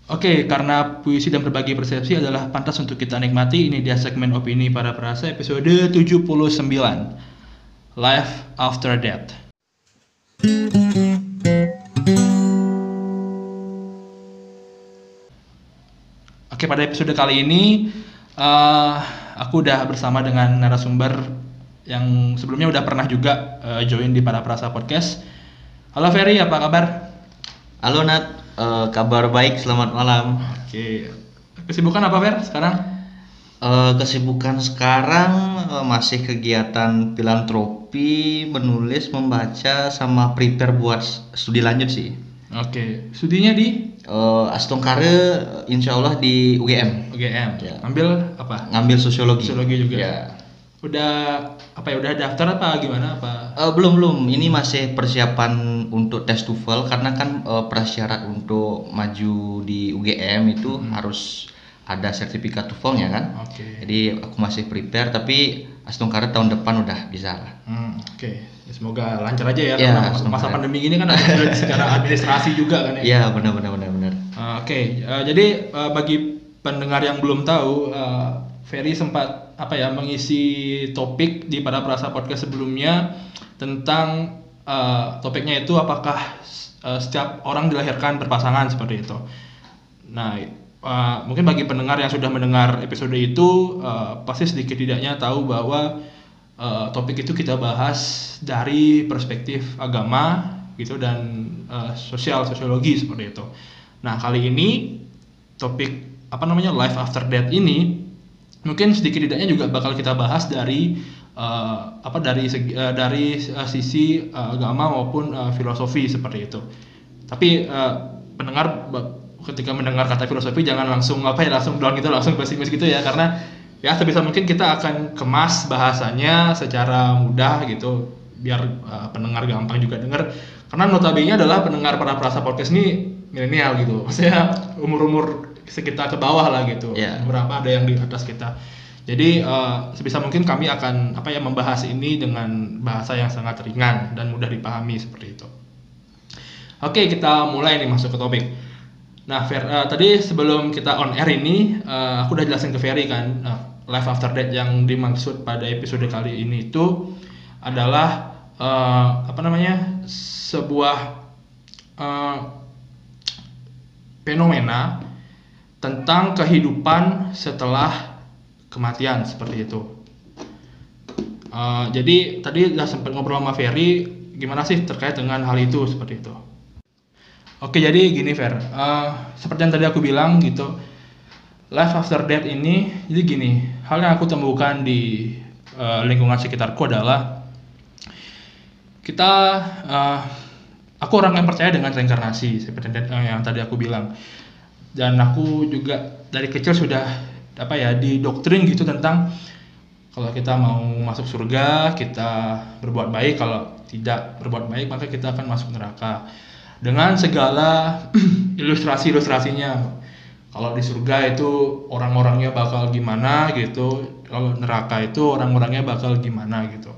Oke, karena puisi dan berbagi persepsi adalah pantas untuk kita nikmati, ini dia segmen opini para perasa episode 79, Life After Death. Oke, pada episode kali ini aku udah bersama dengan narasumber yang sebelumnya udah pernah juga join di Para Perasa Podcast. Halo Ferry, apa kabar? Halo Nat, kabar baik, selamat malam. Oke, kesibukan apa Fer sekarang? Kesibukan sekarang masih kegiatan filantropi, menulis, membaca, sama prepare buat studi lanjut sih. Oke, studinya di Astongkare, insya Allah di UGM. UGM. Ya. Ambil apa? Ngambil sosiologi. Sosiologi juga. Ya. Udah apa ya? Udah daftar apa gimana apa? Belum. Ini masih persiapan untuk tes TOEFL karena kan prasyarat untuk maju di UGM itu harus ada sertifikat TOEFL-nya kan. Oke. Jadi aku masih prepare, tapi Astongkare tahun depan udah bisa lah. Oke. Ya, semoga lancar aja ya. Ya, Karena masa pandemi ini kan ada sulit secara administrasi juga kan ya. Iya, benar. Oke. Jadi bagi pendengar yang belum tahu, Ferry sempat mengisi topik di Para Perasa Podcast sebelumnya tentang topiknya itu apakah setiap orang dilahirkan berpasangan seperti itu. Nah, mungkin bagi pendengar yang sudah mendengar episode itu pasti sedikit tidaknya tahu bahwa topik itu kita bahas dari perspektif agama gitu dan sosiologi seperti itu. Nah, kali ini topik life after death ini mungkin sedikit tidaknya juga bakal kita bahas dari sisi agama maupun filosofi seperti itu. Tapi pendengar ketika mendengar kata filosofi jangan langsung down gitu, langsung pesimis gitu ya, karena ya sebisa mungkin kita akan kemas bahasanya secara mudah gitu biar pendengar gampang juga dengar, karena notabene adalah pendengar Para Perasa Podcast ini milenial gitu, maksudnya umur sekitar ke bawah lah gitu. Yeah. Berapa ada yang di atas kita. Jadi sebisa mungkin kami akan membahas ini dengan bahasa yang sangat ringan dan mudah dipahami seperti itu. Oke, kita mulai nih masuk ke topik. Nah, tadi sebelum kita on air ini aku udah jelasin ke Ferry kan, life after death yang dimaksud pada episode kali ini itu adalah sebuah fenomena tentang kehidupan setelah kematian seperti itu. Jadi tadi udah sempat ngobrol sama Ferry, gimana sih terkait dengan hal itu seperti itu. Oke, jadi gini Fer, seperti yang tadi aku bilang gitu, life after death ini, jadi gini, hal yang aku temukan di lingkungan sekitarku adalah aku orang yang percaya dengan reinkarnasi seperti yang tadi aku bilang, dan aku juga dari kecil sudah didoktrin gitu tentang kalau kita mau masuk surga kita berbuat baik, kalau tidak berbuat baik maka kita akan masuk neraka dengan segala ilustrasinya. Kalau di surga itu orang-orangnya bakal gimana gitu, kalau neraka itu orang-orangnya bakal gimana gitu.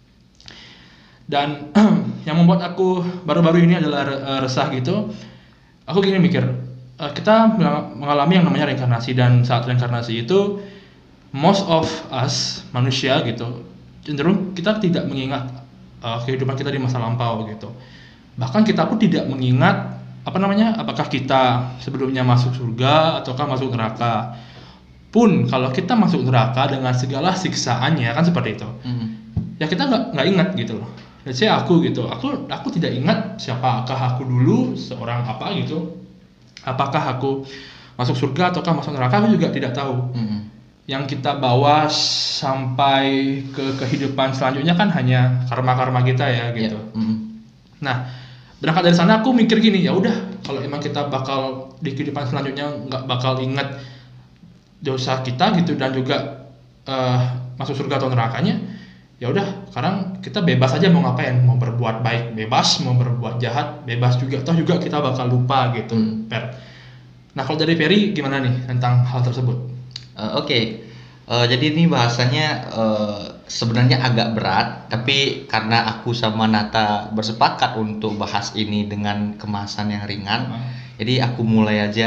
Dan yang membuat aku baru-baru ini adalah resah gitu. Aku gini mikir, kita mengalami yang namanya reinkarnasi, dan saat reinkarnasi itu most of us manusia gitu cenderung kita tidak mengingat kehidupan kita di masa lampau gitu. Bahkan kita pun tidak mengingat apakah kita sebelumnya masuk surga ataukah masuk neraka. Pun kalau kita masuk neraka dengan segala siksaannya kan seperti itu. Ya kita nggak ingat gitu loh. Dan saya aku tidak ingat siapakah aku dulu, seorang apa gitu. Apakah aku masuk surga ataukah masuk neraka, aku juga tidak tahu. Yang kita bawa sampai ke kehidupan selanjutnya kan hanya karma-karma kita ya gitu. Nah, berangkat dari sana aku mikir gini, ya udah, kalau emang kita bakal di kehidupan selanjutnya nggak bakal ingat dosa kita gitu dan juga masuk surga atau nerakanya, ya udah, sekarang kita bebas aja mau ngapain, mau berbuat baik bebas, mau berbuat jahat bebas juga, toh juga kita bakal lupa gitu. Nah, kalau dari Ferry gimana nih tentang hal tersebut? Oke. Jadi ini bahasanya sebenarnya agak berat, tapi karena aku sama Nata bersepakat untuk bahas ini dengan kemasan yang ringan, jadi aku mulai aja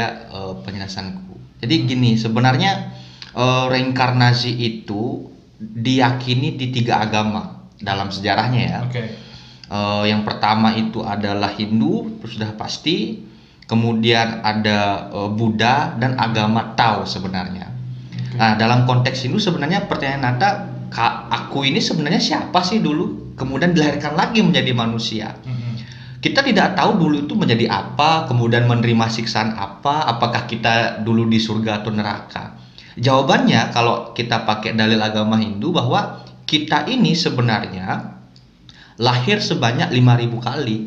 penjelasanku. Jadi gini, sebenarnya reinkarnasi itu diyakini di 3 agama dalam sejarahnya ya. Oke. Yang pertama itu adalah Hindu, itu sudah pasti. Kemudian ada Buddha dan agama Tao sebenarnya. Nah, dalam konteks Hindu sebenarnya pertanyaan Nata, aku ini sebenarnya siapa sih dulu? Kemudian dilahirkan lagi menjadi manusia. Kita tidak tahu dulu itu menjadi apa, kemudian menerima siksaan apa, apakah kita dulu di surga atau neraka. Jawabannya kalau kita pakai dalil agama Hindu bahwa kita ini sebenarnya lahir sebanyak 5.000 kali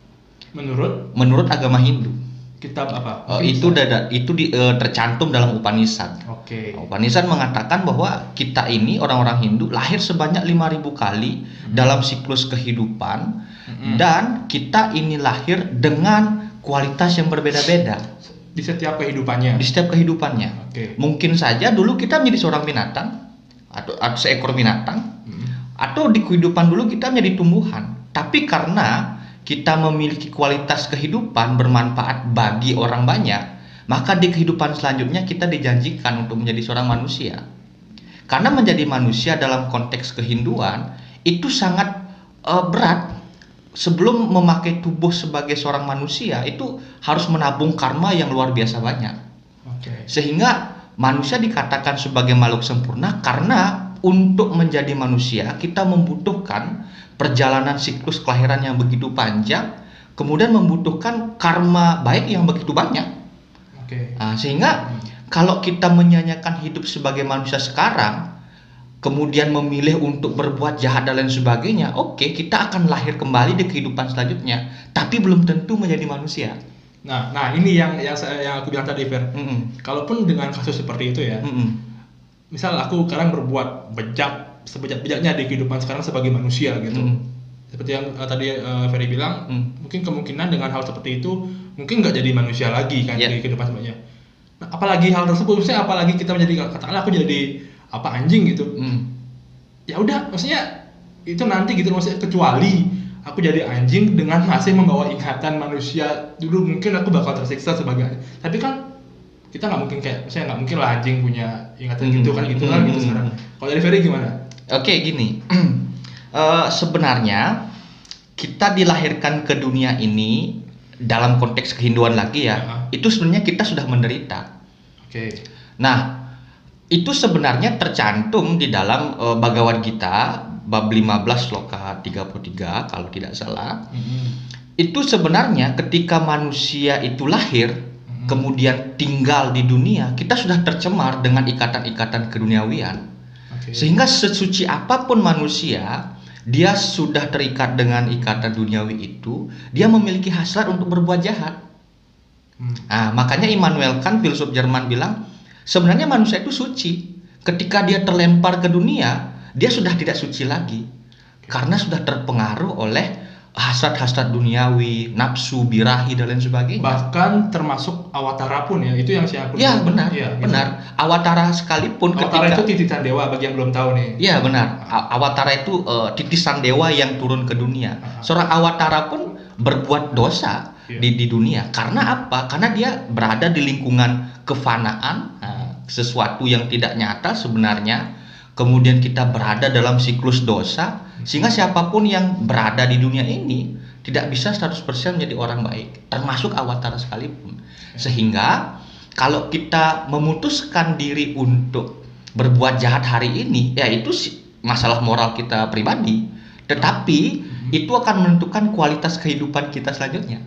menurut agama Hindu. Kitab apa? Itu tercantum dalam Upanishad. Oke. Upanishad mengatakan bahwa kita ini orang-orang Hindu lahir sebanyak 5.000 kali dalam siklus kehidupan, dan kita ini lahir dengan kualitas yang berbeda-beda Di setiap kehidupannya. Oke. Mungkin saja dulu kita menjadi seorang binatang atau seekor binatang, atau di kehidupan dulu kita menjadi tumbuhan. Tapi karena kita memiliki kualitas kehidupan bermanfaat bagi orang banyak, maka di kehidupan selanjutnya kita dijanjikan untuk menjadi seorang manusia. Karena menjadi manusia dalam konteks kehinduan itu sangat berat. Sebelum memakai tubuh sebagai seorang manusia itu harus menabung karma yang luar biasa banyak. Sehingga manusia dikatakan sebagai makhluk sempurna karena untuk menjadi manusia kita membutuhkan perjalanan siklus kelahiran yang begitu panjang, kemudian membutuhkan karma baik yang begitu banyak. Nah, sehingga kalau kita menyanyikan hidup sebagai manusia sekarang, kemudian memilih untuk berbuat jahat dan lain sebagainya, oke, kita akan lahir kembali di kehidupan selanjutnya, tapi belum tentu menjadi manusia. Nah ini yang aku bilang tadi, Fer. Kalaupun dengan kasus seperti itu ya, misal aku sekarang berbuat sebejat-bejaknya di kehidupan sekarang sebagai manusia gitu. Seperti yang tadi Ferry bilang, mungkin kemungkinan dengan hal seperti itu mungkin nggak jadi manusia lagi kan di kehidupan selanjutnya. Nah, apalagi hal tersebut, maksudnya apalagi kita menjadi, katakanlah aku jadi anjing gitu. Ya udah, maksudnya itu nanti gitu, maksudnya kecuali aku jadi anjing dengan masih membawa ikatan manusia dulu, mungkin aku bakal tersiksa sebagai anjing. Tapi kan kita nggak mungkin maksudnya nggak mungkin lah anjing punya ingatan gitu kan sekarang. Kalau dari Ferry gimana? Oke, gini. Sebenarnya kita dilahirkan ke dunia ini dalam konteks kehinduan lagi ya, itu sebenarnya kita sudah menderita. Nah, itu sebenarnya tercantum di dalam Bhagavad Gita bab 15 sloka 33 kalau tidak salah. Itu sebenarnya ketika manusia itu lahir, kemudian tinggal di dunia, kita sudah tercemar dengan ikatan-ikatan keduniawian. Sehingga sesuci apapun manusia, dia sudah terikat dengan ikatan duniawi itu, dia memiliki hasrat untuk berbuat jahat. Nah, makanya Immanuel Kant, filsuf Jerman, bilang sebenarnya manusia itu suci. Ketika dia terlempar ke dunia, dia sudah tidak suci lagi, karena sudah terpengaruh oleh hasrat-hasrat duniawi, nafsu, birahi dan lain sebagainya. Bahkan termasuk awatara pun ya, itu yang saya benar. Benar. Awatara sekalipun, awatara itu titisan dewa bagi yang belum tahu nih. Iya benar. Awatara itu titisan dewa yang turun ke dunia. Seorang awatara pun berbuat dosa di dunia. Karena apa? Karena dia berada di lingkungan kefanaan, sesuatu yang tidak nyata sebenarnya. Kemudian kita berada dalam siklus dosa, sehingga siapapun yang berada di dunia ini tidak bisa 100% menjadi orang baik, termasuk awatara sekalipun. Sehingga kalau kita memutuskan diri untuk berbuat jahat hari ini, ya itu masalah moral kita pribadi, tetapi itu akan menentukan kualitas kehidupan kita selanjutnya.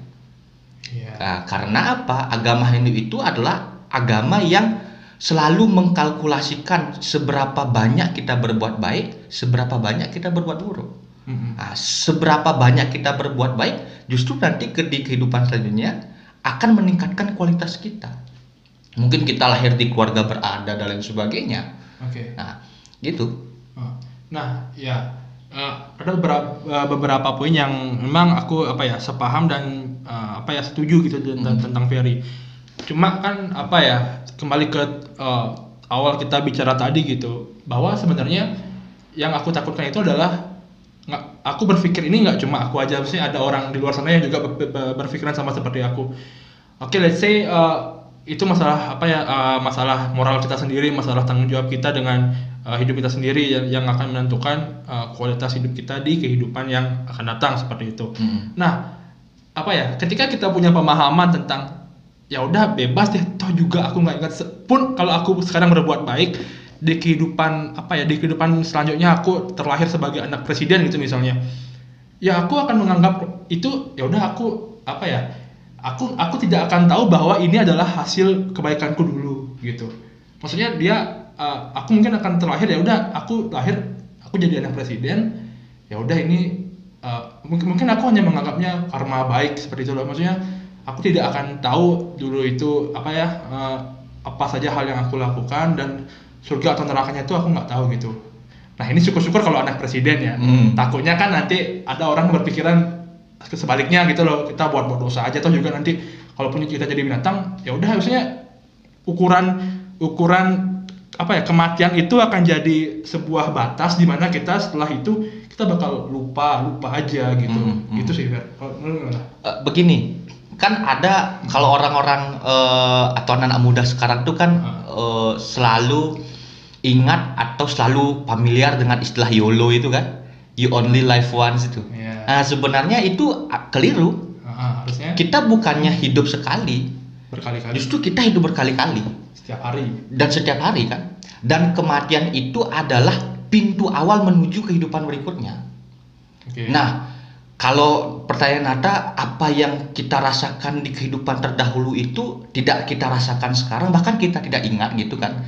Nah, karena apa? Agama Hindu itu adalah agama yang selalu mengkalkulasikan seberapa banyak kita berbuat baik, seberapa banyak kita berbuat buruk. Nah, seberapa banyak kita berbuat baik, justru nanti di kehidupan selanjutnya akan meningkatkan kualitas kita. Mungkin kita lahir di keluarga berada dan lain sebagainya. Nah, gitu. Nah, ya ada beberapa poin yang memang aku sepaham dan setuju gitu tentang Ferry. Cuma kan kembali ke awal kita bicara tadi gitu, bahwa sebenarnya yang aku takutkan itu adalah aku berpikir ini nggak cuma aku aja, maksudnya ada orang di luar sana yang juga berpikiran sama seperti aku. Let's say itu masalah apa ya, masalah moral kita sendiri, masalah tanggung jawab kita dengan hidup kita sendiri yang akan menentukan kualitas hidup kita di kehidupan yang akan datang seperti itu. Nah, apa ya, ketika kita punya pemahaman tentang ya udah bebas deh, toh juga aku nggak ingat pun kalau aku sekarang berbuat baik di kehidupan apa ya, di kehidupan selanjutnya aku terlahir sebagai anak presiden gitu misalnya, ya aku akan menganggap itu ya udah aku apa ya, aku tidak akan tahu bahwa ini adalah hasil kebaikanku dulu gitu. Maksudnya dia aku mungkin akan terlahir ya udah aku lahir aku jadi anak presiden, ya udah ini mungkin aku hanya menganggapnya karma baik seperti itu loh. Maksudnya aku tidak akan tahu dulu itu apa ya, apa saja hal yang aku lakukan, dan surga atau nerakanya itu aku nggak tahu gitu. Nah ini syukur-syukur kalau anak presiden ya. Takutnya kan nanti ada orang berpikiran sebaliknya gitu loh, kita buat dosa aja, atau juga nanti kalaupun kita jadi binatang ya udah, maksudnya ukuran apa ya, kematian itu akan jadi sebuah batas di mana kita setelah itu kita bakal lupa aja gitu. Gitu sih Fer. Kalau menurut gimana? Begini, kan ada kalau orang-orang atau anak muda sekarang tuh kan selalu ingat atau selalu familiar dengan istilah YOLO itu kan, you only live once itu. Nah sebenarnya itu keliru. Harusnya kita bukannya hidup sekali, berkali-kali. Justru kita hidup berkali-kali Setiap hari. dan setiap hari kan. Dan kematian itu adalah pintu awal menuju kehidupan berikutnya. Nah, kalau pertanyaan Nata, apa yang kita rasakan di kehidupan terdahulu itu tidak kita rasakan sekarang, bahkan kita tidak ingat gitu kan.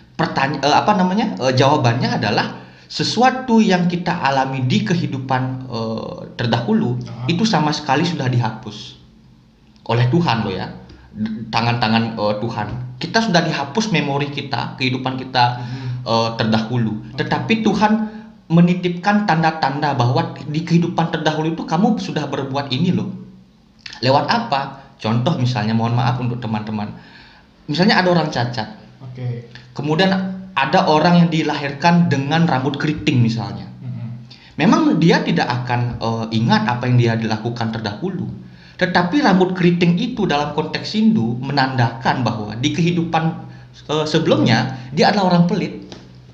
Jawabannya adalah sesuatu yang kita alami di kehidupan terdahulu itu sama sekali sudah dihapus oleh Tuhan loh ya. Tangan-tangan Tuhan. Kita sudah dihapus memori kita, kehidupan kita terdahulu. Tetapi Tuhan menitipkan tanda-tanda bahwa di kehidupan terdahulu itu kamu sudah berbuat ini loh. Lewat apa? Contoh misalnya, mohon maaf untuk teman-teman. Misalnya ada orang cacat. Kemudian ada orang yang dilahirkan dengan rambut keriting misalnya. Memang dia tidak akan ingat apa yang dia dilakukan terdahulu. Tetapi rambut keriting itu dalam konteks Hindu menandakan bahwa di kehidupan sebelumnya dia adalah orang pelit.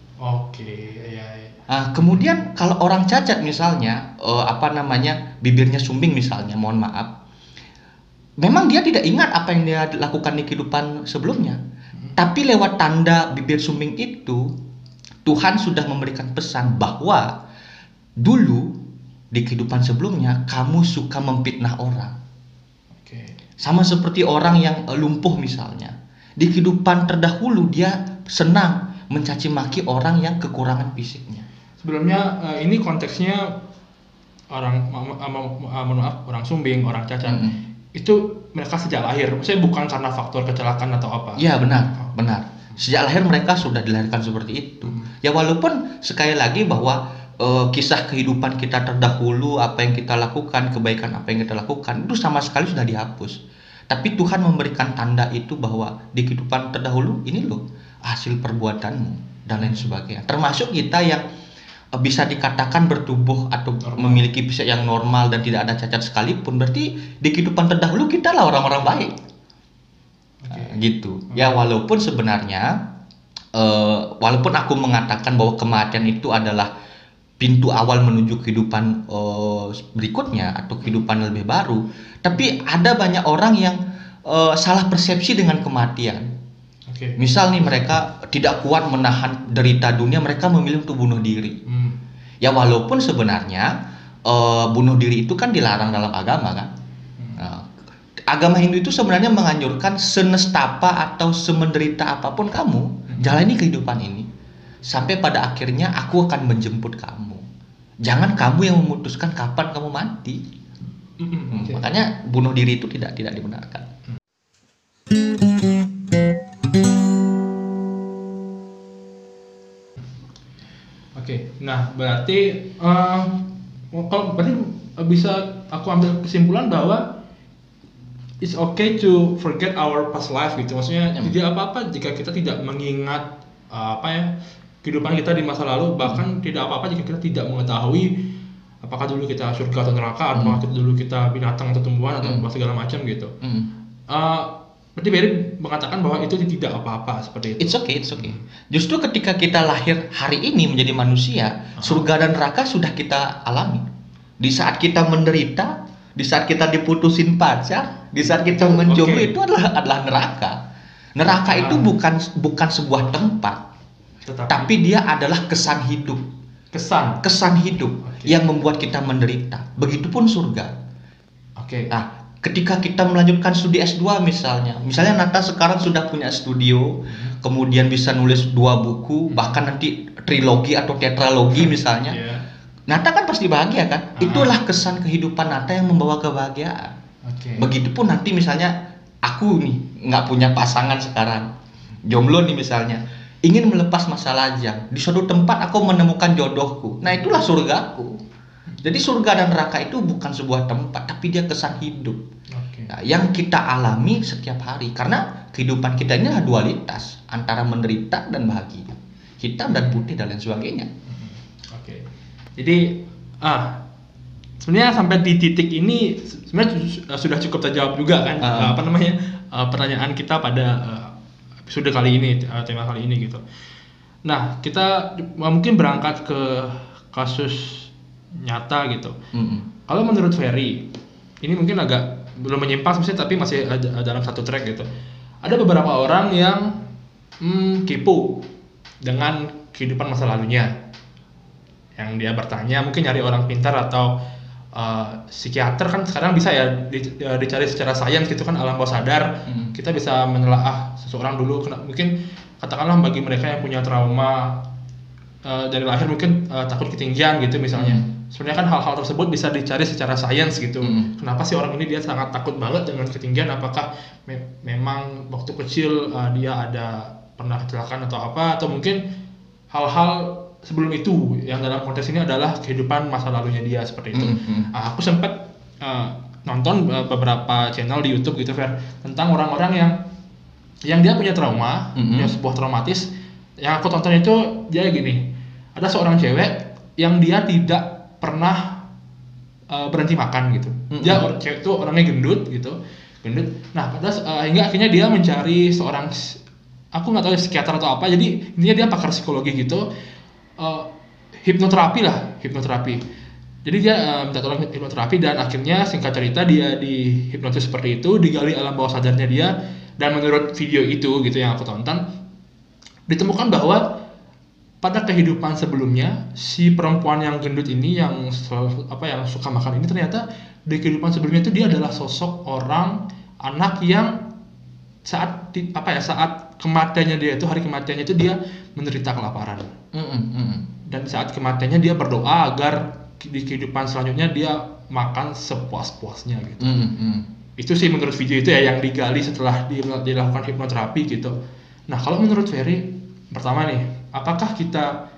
Kemudian kalau orang cacat misalnya, bibirnya sumbing misalnya, mohon maaf, memang dia tidak ingat apa yang dia lakukan di kehidupan sebelumnya. Tapi lewat tanda bibir sumbing itu, Tuhan sudah memberikan pesan bahwa dulu di kehidupan sebelumnya kamu suka memfitnah orang. Sama seperti orang yang lumpuh misalnya, di kehidupan terdahulu dia senang mencaci maki orang yang kekurangan fisiknya. Sebelumnya ini konteksnya orang orang sumbing, orang cacat. Itu mereka sejak lahir, maksudnya bukan karena faktor kecelakaan atau apa. Iya benar. Sejak lahir mereka sudah dilahirkan seperti itu. Ya walaupun sekali lagi bahwa kisah kehidupan kita terdahulu, apa yang kita lakukan, kebaikan apa yang kita lakukan itu sama sekali sudah dihapus. Tapi Tuhan memberikan tanda itu bahwa di kehidupan terdahulu ini loh hasil perbuatanmu dan lain sebagainya. Termasuk kita yang bisa dikatakan bertubuh atau memiliki fisik yang normal dan tidak ada cacat sekalipun, berarti di kehidupan terdahulu kita lah orang-orang baik. Gitu. Ya walaupun sebenarnya walaupun aku mengatakan bahwa kematian itu adalah pintu awal menuju kehidupan berikutnya atau kehidupan lebih baru, tapi ada banyak orang yang salah persepsi dengan kematian. Misal nih mereka tidak kuat menahan derita dunia, mereka memilih untuk bunuh diri. Ya walaupun sebenarnya bunuh diri itu kan dilarang dalam agama kan. Agama Hindu itu sebenarnya menganjurkan senestapa atau semenderita apapun kamu, jalani kehidupan ini sampai pada akhirnya aku akan menjemput kamu. Jangan kamu yang memutuskan kapan kamu mati. Makanya bunuh diri itu tidak dibenarkan. Nah berarti kalau berarti bisa aku ambil kesimpulan bahwa it's okay to forget our past life gitu. Maksudnya tidak apa-apa jika kita tidak mengingat kehidupan kita di masa lalu, bahkan tidak apa-apa jika kita tidak mengetahui apakah dulu kita surga atau neraka, apakah dulu kita binatang atau tumbuhan atau segala macam gitu. Berarti Barry mengatakan bahwa itu tidak apa-apa seperti itu. It's okay. Justru ketika kita lahir hari ini menjadi manusia, surga dan neraka sudah kita alami. Di saat kita menderita, di saat kita diputusin pacar, di saat kita menjomblo, itu adalah neraka. Neraka itu bukan sebuah tempat, tapi dia adalah kesan hidup. Kesan hidup yang membuat kita menderita. Begitupun surga. Nah, ketika kita melanjutkan studi S2 misalnya Nata sekarang sudah punya studio, kemudian bisa nulis 2 buku, bahkan nanti trilogi atau tetralogi misalnya. Nata kan pasti bahagia kan? Itulah kesan kehidupan Nata yang membawa kebahagiaan. Begitupun nanti misalnya aku nih nggak punya pasangan sekarang, jomblo nih misalnya, ingin melepas masa lajang, di suatu tempat aku menemukan jodohku. Nah, itulah surgaku. Jadi surga dan neraka itu bukan sebuah tempat, tapi dia kesan hidup. Nah, yang kita alami setiap hari, karena kehidupan kita ini adalah dualitas antara menderita dan bahagia, hitam dan putih dan lain sebagainya. Jadi sebenarnya sampai di titik ini sebenarnya sudah cukup terjawab juga kan pertanyaan kita pada episode kali ini, tema kali ini gitu. Nah, kita mungkin berangkat ke kasus nyata gitu. Kalau menurut Ferry, ini mungkin agak belum menyimpang sebenarnya, tapi masih dalam satu track gitu. Ada beberapa orang yang kepo dengan kehidupan masa lalunya, yang dia bertanya, mungkin nyari orang pintar atau psikiater kan sekarang bisa ya dicari secara sains gitu kan, alam bawah sadar. Kita bisa menelaah seseorang dulu, mungkin katakanlah bagi mereka yang punya trauma dari lahir, mungkin takut ketinggian gitu misalnya. Sebenarnya kan hal-hal tersebut bisa dicari secara sains gitu. Kenapa sih orang ini dia sangat takut banget dengan ketinggian? Apakah memang waktu kecil dia ada pernah kecelakaan atau apa, atau mungkin hal-hal sebelum itu yang dalam konteks ini adalah kehidupan masa lalunya dia seperti itu. Aku sempat nonton beberapa channel di YouTube gitu, Fer, tentang orang-orang yang dia punya trauma, punya sebuah traumatis. Yang aku tonton itu dia gini, ada seorang cewek yang dia tidak pernah berhenti makan gitu. Dia cewek itu orangnya gendut. Nah, hingga akhirnya dia mencari seorang, aku nggak tahu psikiater atau apa. Jadi intinya dia pakar psikologi gitu, hipnoterapi. Jadi dia minta tolong hipnoterapi, dan akhirnya singkat cerita dia dihipnotis seperti itu, digali alam bawah sadarnya dia, dan menurut video itu gitu yang aku tonton, ditemukan bahwa pada kehidupan sebelumnya si perempuan yang gendut ini yang suka makan ini, ternyata di kehidupan sebelumnya itu dia adalah sosok orang anak yang saat kematiannya dia itu, hari kematiannya itu dia menderita kelaparan. Dan saat kematiannya dia berdoa agar di kehidupan selanjutnya dia makan sepuas-puasnya gitu. Itu sih menurut video itu ya, yang digali setelah dilakukan hipnoterapi gitu. Nah, kalau menurut Ferry, pertama nih, apakah kita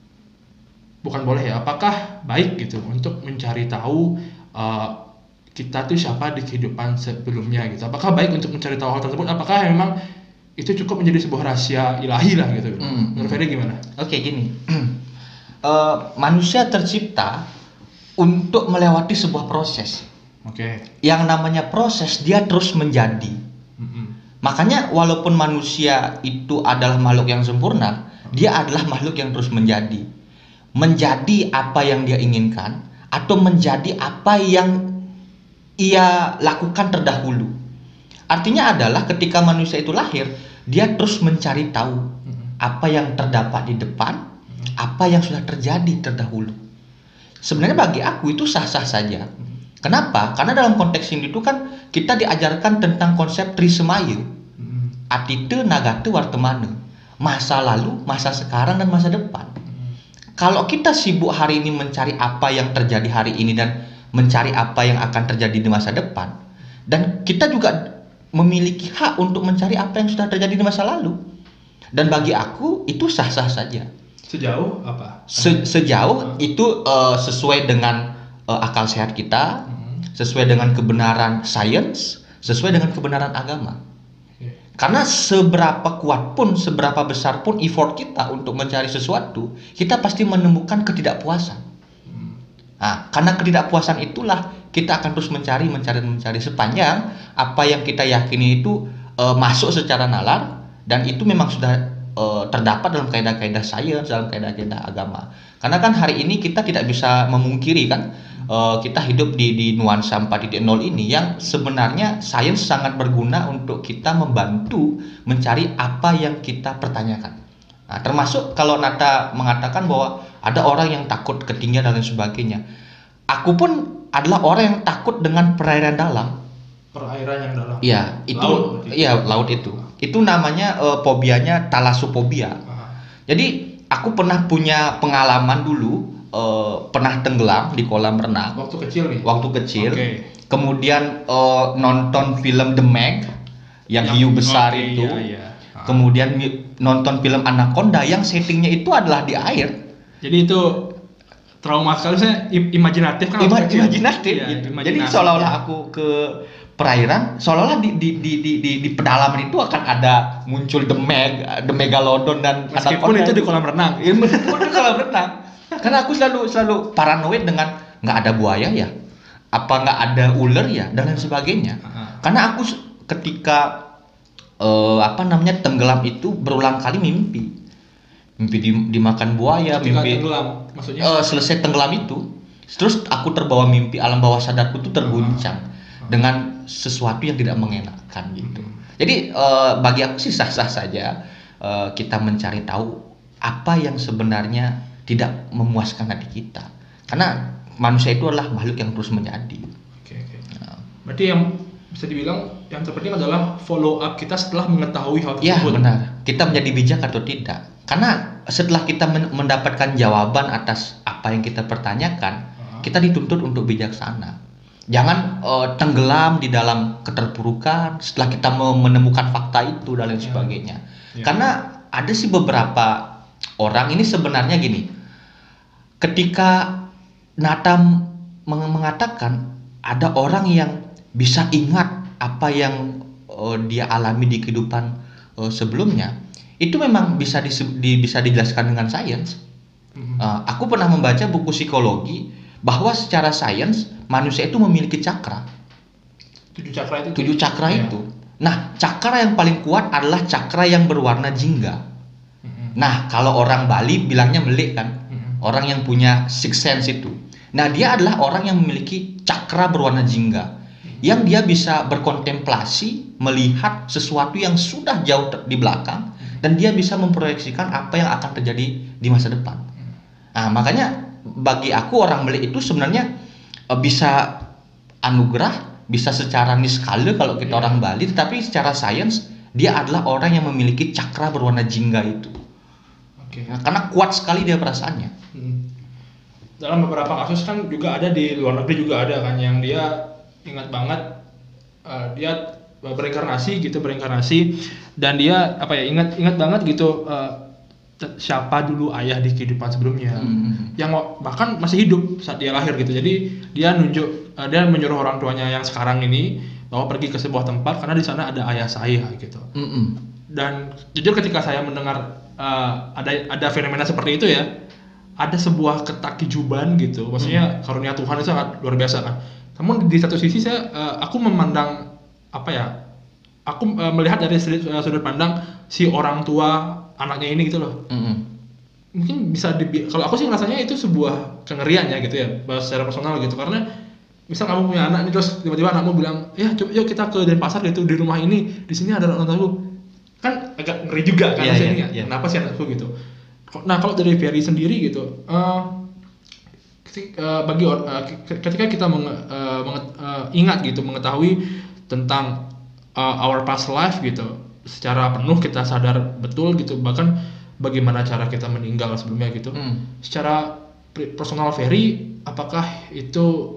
apakah baik gitu untuk mencari tahu kita tuh siapa di kehidupan sebelumnya gitu? Apakah baik untuk mencari tahu hal tersebut? Apakah memang itu cukup menjadi sebuah rahasia ilahi lah gitu? Menurut Ferry gimana? Gini, manusia tercipta untuk melewati sebuah proses. Yang namanya proses, dia terus menjadi. Makanya walaupun manusia itu adalah makhluk yang sempurna, dia adalah makhluk yang terus menjadi apa yang dia inginkan, atau menjadi apa yang ia lakukan terdahulu. Artinya adalah ketika manusia itu lahir, dia terus mencari tahu apa yang terdapat di depan, apa yang sudah terjadi terdahulu. Sebenarnya bagi aku itu sah-sah saja. Kenapa? Karena dalam konteks ini itu kan kita diajarkan tentang konsep trisemaya, atite, nagate, wartemane, masa lalu, masa sekarang, dan masa depan. Kalau kita sibuk hari ini mencari apa yang terjadi hari ini dan mencari apa yang akan terjadi di masa depan, dan kita juga memiliki hak untuk mencari apa yang sudah terjadi di masa lalu. Dan bagi aku itu sah-sah saja. Sejauh apa? Sejauh itu sesuai dengan akal sehat kita, sesuai dengan kebenaran sains, sesuai dengan kebenaran agama. Karena seberapa kuat pun, seberapa besar pun effort kita untuk mencari sesuatu, kita pasti menemukan ketidakpuasan. Nah, karena ketidakpuasan itulah kita akan terus mencari sepanjang apa yang kita yakini itu masuk secara nalar, dan itu memang sudah terdapat dalam kaidah-kaidah sains, dalam kaidah-kaidah agama. Karena kan hari ini kita tidak bisa memungkiri kan, kita hidup di nuansa 4.0 ini yang sebenarnya sains sangat berguna untuk kita membantu mencari apa yang kita pertanyakan. Nah, termasuk kalau Nata mengatakan bahwa ada orang yang takut ketinggian dan lain sebagainya. Aku pun adalah orang yang takut dengan perairan dalam. Perairan yang dalam. Iya, itu laut itu. Itu namanya fobianya talasofobia. Jadi aku pernah punya pengalaman dulu, pernah tenggelam di kolam renang. Waktu kecil nih. Waktu kecil. Okay. Kemudian nonton film The Meg yang hiu besar itu. Iya. Kemudian nonton film Anaconda yang settingnya itu adalah di air. Jadi itu trauma sekali, saya imajinatif kan. Imajinatif ya, gitu. Jadi seolah-olah aku ke perairan, seolah-olah di pedalaman itu akan ada muncul the megalodon dan meskipun itu di kolam renang. Iya, meskipun di kolam renang. Karena aku selalu paranoid dengan nggak ada buaya ya, apa nggak ada ular ya, dan lain sebagainya. Karena aku ketika tenggelam itu berulang kali mimpi dimakan buaya, ketika mimpi tenggelam, maksudnya selesai tenggelam itu, terus aku terbawa mimpi, alam bawah sadarku tuh terguncang dengan sesuatu yang tidak mengenakan gitu. Jadi bagi aku sih sah-sah saja kita mencari tahu apa yang sebenarnya tidak memuaskan hati kita, karena manusia itu adalah makhluk yang terus menjadi. Oke. Berarti yang bisa dibilang yang terpenting adalah follow up kita setelah mengetahui hal tersebut. Ya benar, kita menjadi bijak atau tidak. Karena setelah kita mendapatkan jawaban atas apa yang kita pertanyakan, kita dituntut untuk bijaksana. Jangan tenggelam di dalam keterpurukan setelah kita menemukan fakta itu dan lain sebagainya. Karena ada sih beberapa orang, ini sebenarnya gini, ketika Nata mengatakan ada orang yang bisa ingat apa yang dia alami di kehidupan sebelumnya, itu memang bisa dijelaskan dengan sains. Aku pernah membaca buku psikologi bahwa secara sains manusia itu memiliki cakra. 7 cakra itu. 7 cakra itu. Nah, cakra yang paling kuat adalah cakra yang berwarna jingga. Nah, kalau orang Bali bilangnya melik kan, orang yang punya sixth sense itu. Nah, dia adalah orang yang memiliki cakra berwarna jingga, yang dia bisa berkontemplasi, melihat sesuatu yang sudah jauh di belakang, dan dia bisa memproyeksikan apa yang akan terjadi di masa depan. Nah, makanya bagi aku orang Bali itu sebenarnya bisa anugerah, bisa secara niskala kalau kita orang Bali, tetapi secara sains dia adalah orang yang memiliki cakra berwarna jingga itu. Nah, karena kuat sekali dia perasaannya. Dalam beberapa kasus kan juga ada di luar negeri juga ada kan yang dia ingat banget, dia berinkarnasi dan dia ingat banget gitu siapa dulu ayah di kehidupan sebelumnya, yang bahkan masih hidup saat dia lahir gitu. Jadi dia menyuruh orang tuanya yang sekarang ini bahwa pergi ke sebuah tempat karena di sana ada ayah saya gitu. Dan jujur ketika saya mendengar ada fenomena seperti itu ya, ada sebuah ketakijuban gitu, maksudnya karunia Tuhan itu sangat luar biasa kan. Namun di satu sisi aku memandang aku melihat dari sudut pandang si orang tua anaknya ini gitu loh. Mungkin bisa kalau aku sih rasanya itu sebuah kengerian ya gitu ya, secara personal gitu, karena misal kamu punya anak nih terus tiba-tiba anakmu bilang ya yuk kita ke Denpasar gitu, di rumah ini, di sini ada orang tuaku, kan agak ngeri juga kan kenapa sih anakku gitu. Nah kalau dari Ferry sendiri gitu, ketika kita ingat gitu, mengetahui tentang our past life gitu, secara penuh kita sadar betul gitu, bahkan bagaimana cara kita meninggal sebelumnya gitu. Secara personal Ferry, apakah itu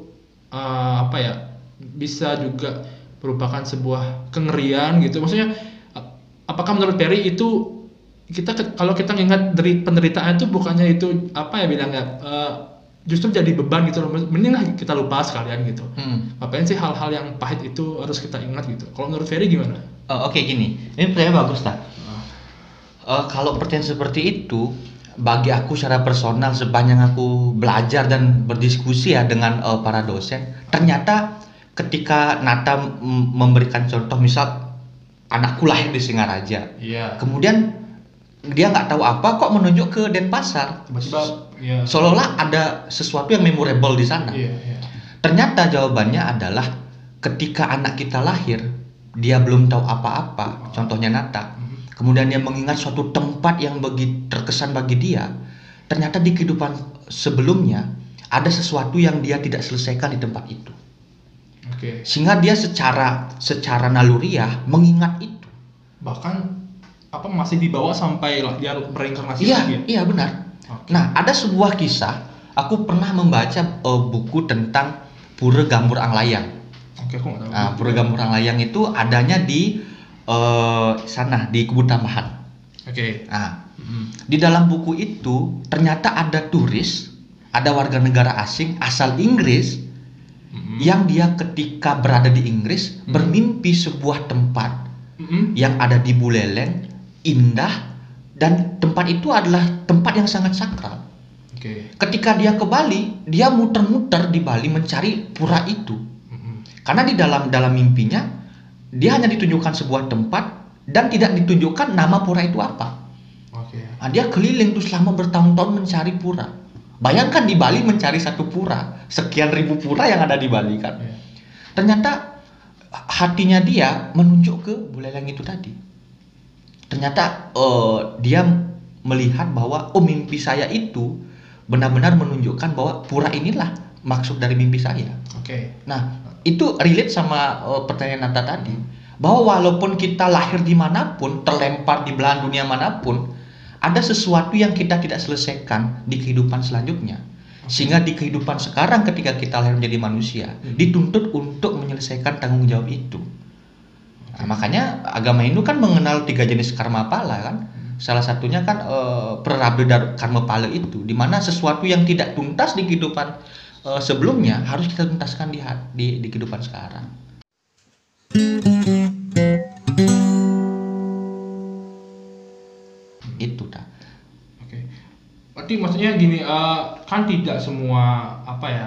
bisa juga merupakan sebuah kengerian gitu? Maksudnya apakah menurut Ferry itu kalau kita ingat dari penderitaan itu bukannya itu justru jadi beban gitu loh, mending kita lupa sekalian gitu. Ngapain sih hal-hal yang pahit itu harus kita ingat gitu? Kalau menurut Ferry gimana? Oke, gini, ini pertanyaan bagus tak? Kalau pertanyaan seperti itu, bagi aku secara personal, sepanjang aku belajar dan berdiskusi ya dengan para dosen, ternyata ketika Nata memberikan contoh, misal anakku lahir di Singaraja. Iya. Kemudian dia nggak tahu apa kok menunjuk ke Denpasar. Tiba-tiba ya. Seolah-olah ada sesuatu yang memorable di sana. Iya, iya. Ternyata jawabannya adalah ketika anak kita lahir, dia belum tahu apa-apa. Contohnya Nata. Kemudian dia mengingat suatu tempat yang begitu terkesan bagi dia. Ternyata di kehidupan sebelumnya ada sesuatu yang dia tidak selesaikan di tempat itu. Oke. Sehingga dia secara naluriah mengingat itu. Bahkan apa masih dibawa sampai dia bereinkarnasi Iya, lagi ya? iya benar. Oke. Nah, ada sebuah kisah. Aku pernah membaca buku tentang Pura Gambur Anglayang. Oke, aku nggak tahu. Nah, Pura Gambur Anglayang itu adanya di sana di Kebun Tambahan. Oke. Nah, di dalam buku itu ternyata ada turis, ada warga negara asing asal Inggris yang dia ketika berada di Inggris bermimpi sebuah tempat yang ada di Buleleng, indah, dan tempat itu adalah tempat yang sangat sakral. Oke. Ketika dia ke Bali, dia muter-muter di Bali mencari pura itu. Karena di dalam mimpinya dia hanya ditunjukkan sebuah tempat dan tidak ditunjukkan nama pura itu apa. Oke. Nah, dia keliling tuh selama bertahun-tahun mencari pura. Bayangkan di Bali mencari satu pura, sekian ribu pura yang ada di Bali kan. Iya. Ternyata hatinya dia menunjuk ke Buleleng itu tadi. Ternyata dia melihat bahwa mimpi saya itu benar-benar menunjukkan bahwa pura inilah maksud dari mimpi saya. Oke. Nah, itu relate sama pertanyaan Nata tadi, bahwa walaupun kita lahir dimanapun, terlempar di belahan dunia manapun, ada sesuatu yang kita tidak selesaikan di kehidupan selanjutnya. Sehingga di kehidupan sekarang ketika kita lahir menjadi manusia, dituntut untuk menyelesaikan tanggung jawab itu. Nah, makanya agama Hindu kan mengenal 3 jenis karma pala kan. Salah satunya kan prarabdha karma pala itu, di mana sesuatu yang tidak tuntas di kehidupan sebelumnya harus kita tuntaskan di kehidupan sekarang. Itu dah. Oke. Berarti maksudnya gini, kan tidak semua apa ya?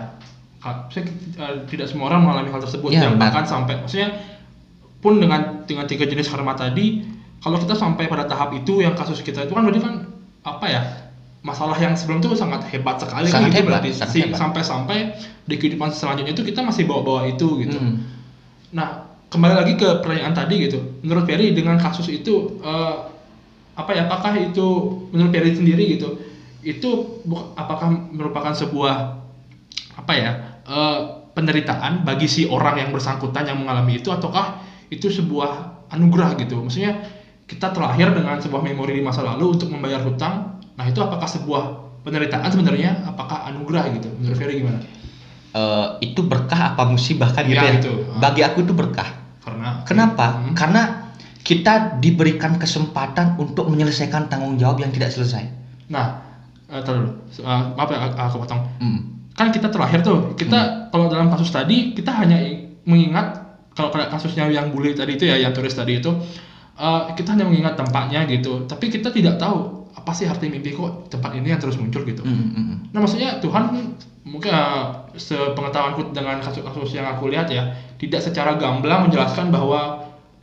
Tidak semua orang mengalami hal tersebut. Ya, yang benar. bahkan sampai maksudnya pun dengan 3 jenis karma tadi, kalau kita sampai pada tahap itu yang kasus kita itu kan berarti kan apa ya? Masalah yang sebelum itu sangat hebat sekali Sangat gitu, hebat, berarti sangat hebat. sampai-sampai di kehidupan selanjutnya itu kita masih bawa-bawa itu gitu. Nah, kembali lagi ke pertanyaan tadi gitu. Menurut Ferry dengan kasus itu apa ya? Apakah itu menurut Ferry sendiri gitu? Itu apakah merupakan sebuah apa ya? Penderitaan bagi si orang yang bersangkutan yang mengalami itu, ataukah itu sebuah anugerah gitu? Maksudnya kita terlahir dengan sebuah memori di masa lalu untuk membayar hutang. Nah, itu apakah sebuah penderitaan sebenarnya? Apakah anugerah gitu? Menurut Ferry gimana? Itu berkah apa musibah kan gitu Ya, ya? gitu. Bagi aku itu berkah. Karena Kenapa? Karena kita diberikan kesempatan untuk menyelesaikan tanggung jawab yang tidak selesai. Nah, tar dulu. Maaf ya aku potong. Kan kita terlahir tuh, kita kalau dalam kasus tadi kita hanya mengingat, kalau kasusnya yang bully tadi itu ya, yang turis tadi itu, kita hanya mengingat tempatnya gitu, tapi kita tidak tahu apa sih arti mimpi kok tempat ini yang terus muncul gitu. Nah, maksudnya Tuhan mungkin sepengetahuanku dengan kasus-kasus yang aku lihat ya, tidak secara gamblang menjelaskan bahwa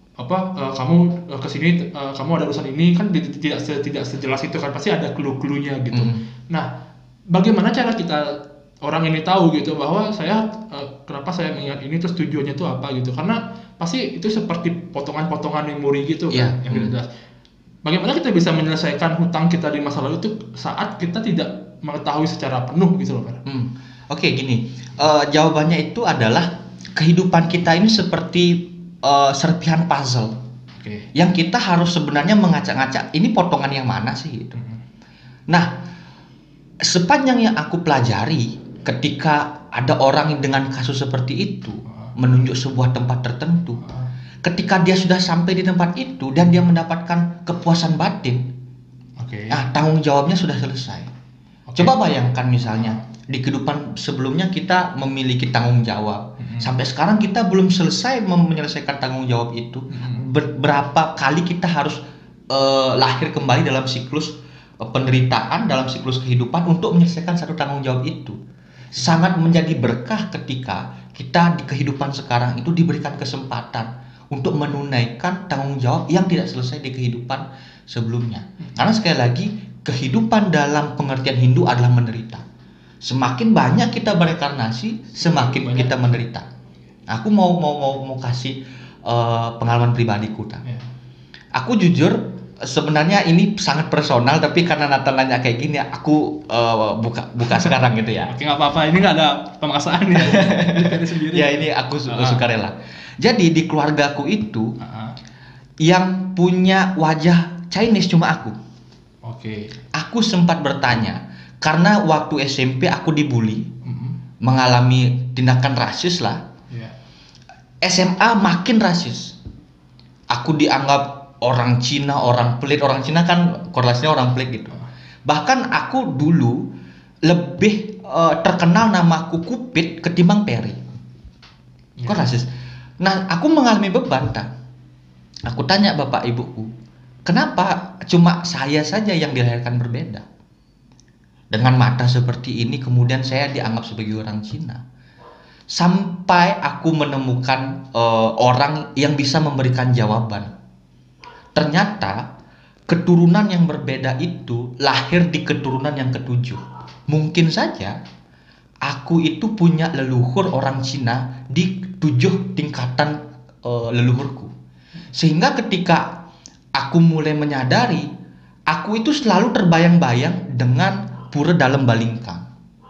kamu kesini, kamu ada urusan ini, kan tidak sejelas itu kan, pasti ada clue-cluenya gitu. Nah, bagaimana cara kita orang ini tahu gitu bahwa kenapa saya mengingat ini, terus tujuannya itu apa gitu? Karena pasti itu seperti potongan-potongan memori gitu kan, yang tidak jelas. Bagaimana kita bisa menyelesaikan hutang kita di masa lalu itu saat kita tidak mengetahui secara penuh gitu loh, Pak? Oke, gini, jawabannya itu adalah kehidupan kita ini seperti serpihan puzzle. Yang kita harus sebenarnya mengacak-ngacak ini potongan yang mana sih gitu. Nah, sepanjang yang aku pelajari, ketika ada orang dengan kasus seperti itu menunjuk sebuah tempat tertentu, ketika dia sudah sampai di tempat itu dan dia mendapatkan kepuasan batin, nah tanggung jawabnya sudah selesai. Coba bayangkan misalnya di kehidupan sebelumnya kita memiliki tanggung jawab, sampai sekarang kita belum selesai menyelesaikan tanggung jawab itu. Berapa kali kita harus lahir kembali dalam siklus penderitaan, dalam siklus kehidupan untuk menyelesaikan satu tanggung jawab itu. Sangat menjadi berkah ketika kita di kehidupan sekarang itu diberikan kesempatan untuk menunaikan tanggung jawab yang tidak selesai di kehidupan sebelumnya. Karena sekali lagi, kehidupan dalam pengertian Hindu adalah menderita. Semakin banyak kita berinkarnasi, semakin kita menderita. Aku mau kasih pengalaman pribadiku. Aku jujur, sebenarnya ini sangat personal, tapi karena Nathan nanya kayak gini, aku buka sekarang gitu ya. Oke, nggak apa-apa, ini nggak ada pemaksaan ya. Sendiri. Ya ini aku sukarela. Jadi di keluargaku itu yang punya wajah Chinese cuma aku. Oke. Aku sempat bertanya karena waktu SMP aku dibully, mengalami tindakan rasis lah. SMA makin rasis. Aku dianggap orang Cina, orang pelit. Orang Cina kan korelasinya orang pelit gitu. Bahkan aku dulu lebih terkenal namaku Kupit ketimbang Peri. Kok rasis? Nah, aku mengalami beban. Aku tanya bapak ibuku, kenapa cuma saya saja yang dilahirkan berbeda? Dengan mata seperti ini kemudian saya dianggap sebagai orang Cina. Sampai aku menemukan orang yang bisa memberikan jawaban. Ternyata keturunan yang berbeda itu lahir di keturunan yang ketujuh. Mungkin saja aku itu punya leluhur orang Cina di 7 tingkatan leluhurku. Sehingga ketika aku mulai menyadari, aku itu selalu terbayang-bayang dengan pura dalam balingkang.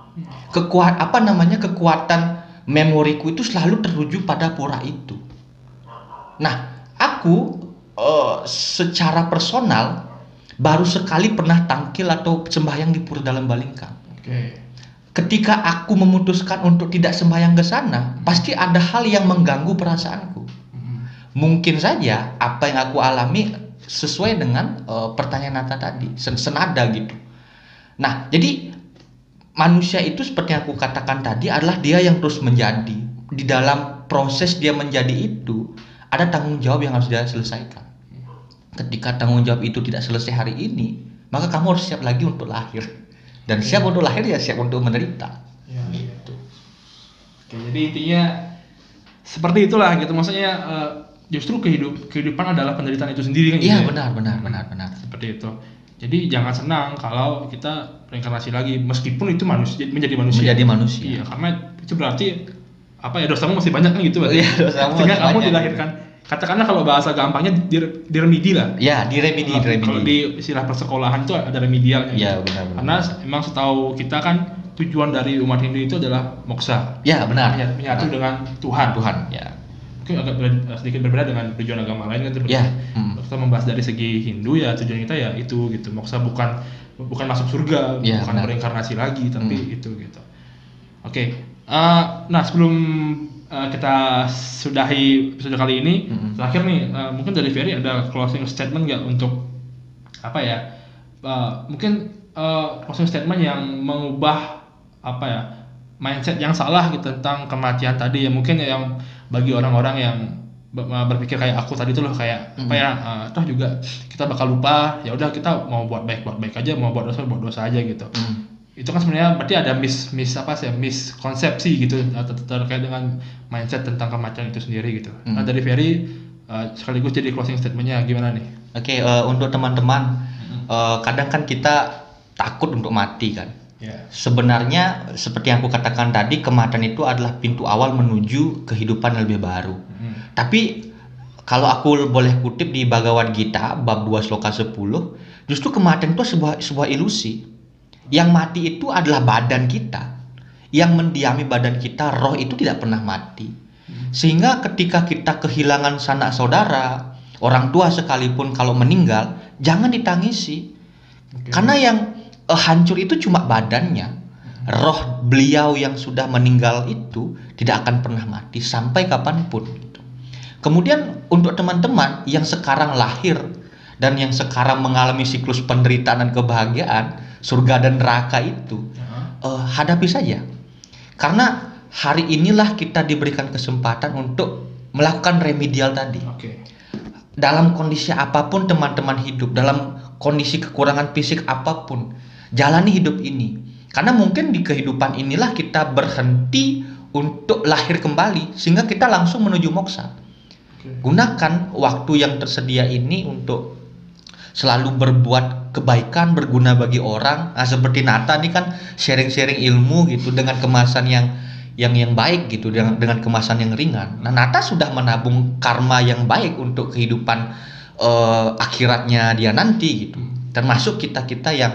Kekuatan memoriku itu selalu tertuju pada pura itu. Nah, aku secara personal baru sekali pernah tangkil atau sembahyang di pura dalam balingkang. Ketika aku memutuskan untuk tidak sembahyang ke sana, pasti ada hal yang mengganggu perasaanku. Mungkin saja apa yang aku alami sesuai dengan pertanyaan Nata tadi, senada gitu. Nah, jadi manusia itu seperti yang aku katakan tadi adalah dia yang terus menjadi. Di dalam proses dia menjadi itu, ada tanggung jawab yang harus dia selesaikan. Ketika tanggung jawab itu tidak selesai hari ini, maka kamu harus siap lagi untuk lahir. Dan siap untuk lahir ya siap untuk menderita. Ya, gitu. Oke, jadi intinya seperti itulah gitu. Maksudnya justru kehidupan adalah penderitaan itu sendiri kan? Iya, benar. Seperti itu. Jadi jangan senang kalau kita reinkarnasi lagi, meskipun itu menjadi manusia. Iya, karena itu berarti dosamu masih banyak kan gitu. Iya, dosamu sehingga kamu banyak. dilahirkan. Katakanlah kalau bahasa gampangnya diremedi lah. Ya, diremedi. Kalau di istilah persekolahan itu ada remedialnya. Iya, benar. Karena emang setahu kita kan tujuan dari umat Hindu itu adalah moksa. Ya, benar. Menyatu dengan Tuhan. Ya. Mungkin agak sedikit berbeda dengan tujuan agama lain kan. Ya. Kita membahas dari segi Hindu ya, tujuan kita ya itu gitu. Moksa bukan masuk surga, ya, bukan bereinkarnasi lagi, tapi itu gitu. Oke. Nah, sebelum kita sudahi episode kali ini, terakhir nih, mungkin dari Ferry ada closing statement nggak untuk mungkin closing statement yang mengubah mindset yang salah gitu tentang kematian tadi ya, mungkin yang bagi orang-orang yang berpikir kayak aku tadi tuh loh, kayak toh juga kita bakal lupa, ya udah kita mau buat baik aja, mau buat dosa aja gitu. Itu kan sebenarnya berarti ada miskonsepsi gitu terkait dengan mindset tentang kematian itu sendiri gitu. Nah, dari Ferry sekaligus jadi closing statementnya gimana nih? Oke, untuk teman-teman, kadang kan kita takut untuk mati kan. Sebenarnya seperti yang aku katakan tadi, kematian itu adalah pintu awal menuju kehidupan yang lebih baru. Tapi kalau aku boleh kutip di Bhagavad Gita bab 2 sloka 10, justru kematian itu sebuah ilusi. Yang mati itu adalah badan kita. Yang mendiami badan kita, roh itu tidak pernah mati. Sehingga ketika kita kehilangan sanak saudara, orang tua sekalipun kalau meninggal, jangan ditangisi. Karena yang hancur itu cuma badannya. Roh beliau yang sudah meninggal itu tidak akan pernah mati sampai kapanpun. Kemudian untuk teman-teman yang sekarang lahir dan yang sekarang mengalami siklus penderitaan dan kebahagiaan, surga dan neraka itu, hadapi saja. Karena hari inilah kita diberikan kesempatan untuk melakukan remedial tadi. Dalam kondisi apapun teman-teman hidup, dalam kondisi kekurangan fisik apapun, jalani hidup ini. Karena mungkin di kehidupan inilah kita berhenti untuk lahir kembali, sehingga kita langsung menuju moksa. Gunakan waktu yang tersedia ini untuk selalu berbuat kebaikan, berguna bagi orang. Nah, seperti Nata nih kan sharing-sharing ilmu gitu dengan kemasan yang baik gitu, dengan kemasan yang ringan. Nah, Nata sudah menabung karma yang baik untuk kehidupan akhiratnya dia nanti gitu. Termasuk kita-kita yang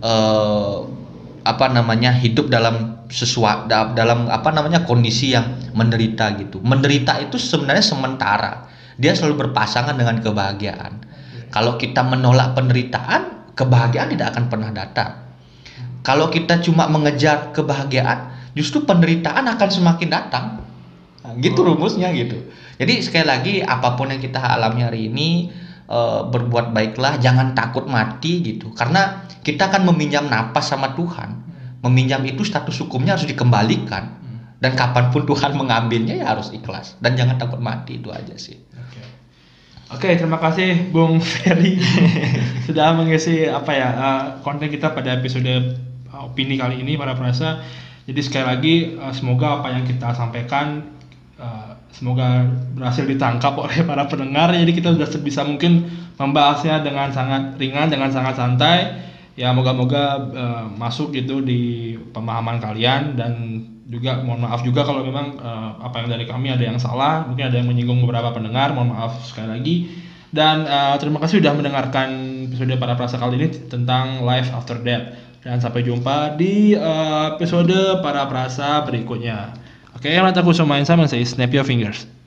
hidup dalam kondisi yang menderita gitu. Menderita itu sebenarnya sementara. Dia selalu berpasangan dengan kebahagiaan. Kalau kita menolak penderitaan, kebahagiaan tidak akan pernah datang. Kalau kita cuma mengejar kebahagiaan, justru penderitaan akan semakin datang. Nah, gitu rumusnya gitu. Jadi sekali lagi, apapun yang kita alami hari ini, berbuat baiklah, jangan takut mati gitu. Karena kita akan meminjam napas sama Tuhan. Meminjam itu status hukumnya harus dikembalikan. Dan kapanpun Tuhan mengambilnya ya harus ikhlas. Dan jangan takut mati, itu aja sih. Oke, terima kasih Bung Ferry sudah mengisi konten kita pada episode opini kali ini para perasa. Jadi sekali lagi semoga apa yang kita sampaikan semoga berhasil ditangkap oleh para pendengar. Jadi kita sudah sebisa mungkin membahasnya dengan sangat ringan, dengan sangat santai. Ya moga-moga masuk gitu di pemahaman kalian, dan juga mohon maaf juga kalau memang apa yang dari kami ada yang salah, mungkin ada yang menyinggung beberapa pendengar, mohon maaf sekali lagi. Dan terima kasih sudah mendengarkan episode para perasa kali ini tentang life after death, dan sampai jumpa di episode para perasa berikutnya. Oke, mataku sama insya, saya snap your fingers.